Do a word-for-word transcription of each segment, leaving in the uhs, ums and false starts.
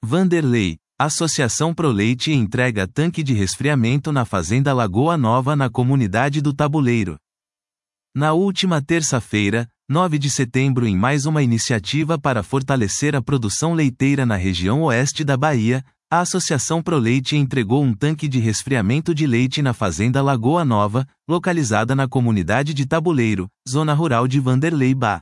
Vanderlei, Associação Proleite entrega tanque de resfriamento na Fazenda Lagoa Nova na comunidade do Tabuleiro. Na última terça-feira, nove de setembro, em mais uma iniciativa para fortalecer a produção leiteira na região oeste da Bahia, a Associação Proleite entregou um tanque de resfriamento de leite na Fazenda Lagoa Nova, localizada na comunidade de Tabuleiro, zona rural de Vanderlei Bah.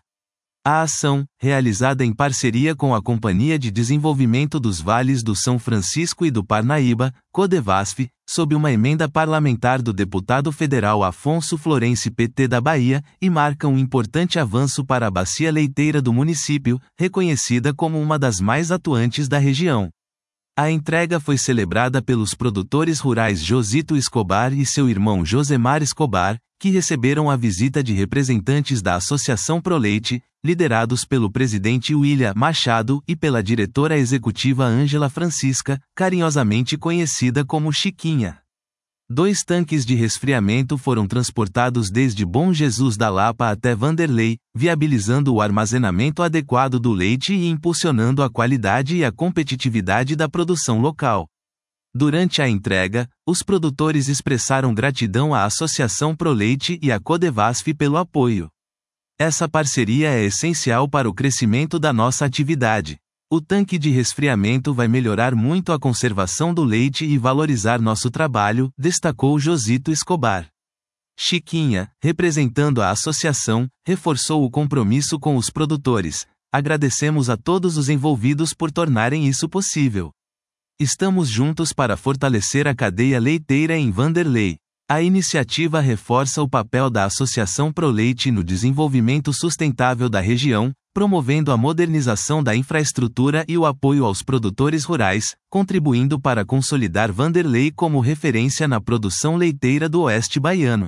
A ação, realizada em parceria com a Companhia de Desenvolvimento dos Vales do São Francisco e do Parnaíba, Codevasf, sob uma emenda parlamentar do deputado federal Afonso Florencio P T da Bahia, e marca um importante avanço para a bacia leiteira do município, reconhecida como uma das mais atuantes da região. A entrega foi celebrada pelos produtores rurais Josito Escobar e seu irmão Josemar Escobar, que receberam a visita de representantes da Associação Proleite, liderados pelo presidente William Machado e pela diretora executiva Ângela Francisca, carinhosamente conhecida como Chiquinha. Dois tanques de resfriamento foram transportados desde Bom Jesus da Lapa até Vanderlei, viabilizando o armazenamento adequado do leite e impulsionando a qualidade e a competitividade da produção local. Durante a entrega, os produtores expressaram gratidão à Associação Proleite e à Codevasf pelo apoio. Essa parceria é essencial para o crescimento da nossa atividade. O tanque de resfriamento vai melhorar muito a conservação do leite e valorizar nosso trabalho, destacou Josito Escobar. Chiquinha, representando a associação, reforçou o compromisso com os produtores. Agradecemos a todos os envolvidos por tornarem isso possível. Estamos juntos para fortalecer a cadeia leiteira em Vanderlei. A iniciativa reforça o papel da Associação Proleite no desenvolvimento sustentável da região, promovendo a modernização da infraestrutura e o apoio aos produtores rurais, contribuindo para consolidar Vanderlei como referência na produção leiteira do oeste baiano.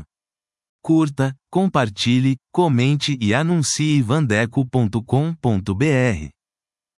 Curta, compartilhe, comente e anuncie vandeco ponto com ponto br.